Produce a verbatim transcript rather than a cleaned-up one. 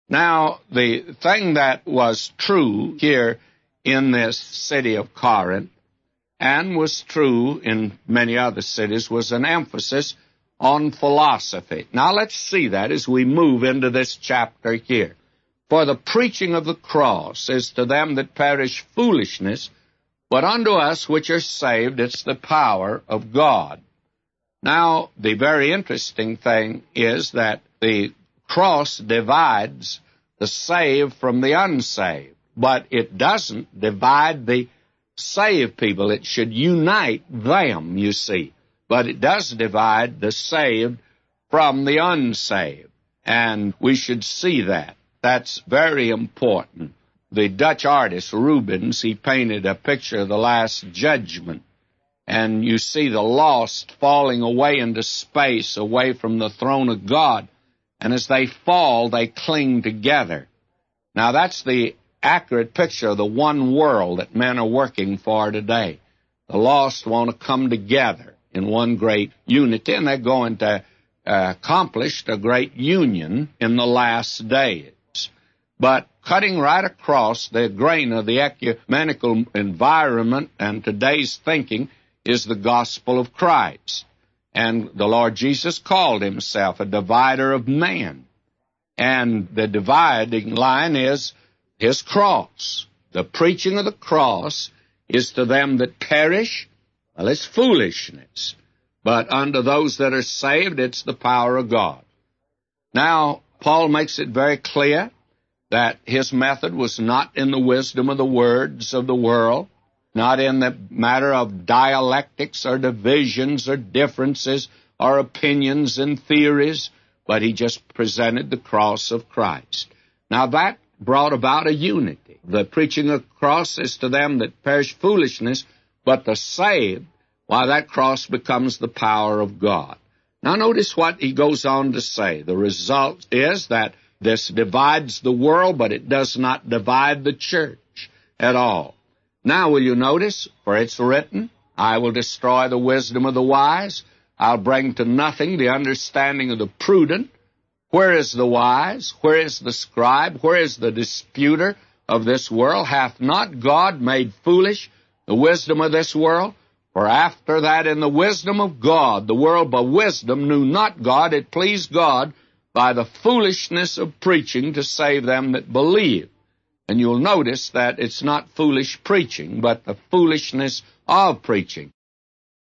Now, the thing that was true here in this city of Corinth, and was true in many other cities, was an emphasis on philosophy. Now, let's see that as we move into this chapter here. For the preaching of the cross is to them that perish foolishness, but unto us which are saved it's the power of God. Now, the very interesting thing is that the cross divides the saved from the unsaved, but it doesn't divide the saved people. It should unite them, you see, but it does divide the saved from the unsaved, and we should see that. That's very important. The Dutch artist Rubens, he painted a picture of the Last Judgment, and you see the lost falling away into space, away from the throne of God, and as they fall, they cling together. Now, that's the accurate picture of the one world that men are working for today. The lost want to come together in one great unity, and they're going to uh, accomplish a great union in the last days. But cutting right across the grain of the ecumenical environment and today's thinking is the gospel of Christ. And the Lord Jesus called himself a divider of man. And the dividing line is his cross. The preaching of the cross is to them that perish, well, it's foolishness. But unto those that are saved, it's the power of God. Now, Paul makes it very clear that his method was not in the wisdom of the words of the world, not in the matter of dialectics or divisions or differences or opinions and theories, but he just presented the cross of Christ. Now that brought about a unity. The preaching of the cross is to them that perish foolishness, but the saved, why, that cross becomes the power of God. Now notice what he goes on to say. The result is that this divides the world, but it does not divide the church at all. Now will you notice, for it's written, I will destroy the wisdom of the wise, I'll bring to nothing the understanding of the prudent. Where is the wise? Where is the scribe? Where is the disputer of this world? Hath not God made foolish the wisdom of this world? For after that in the wisdom of God, the world by wisdom knew not God, it pleased God by the foolishness of preaching to save them that believe. And you'll notice that it's not foolish preaching, but the foolishness of preaching.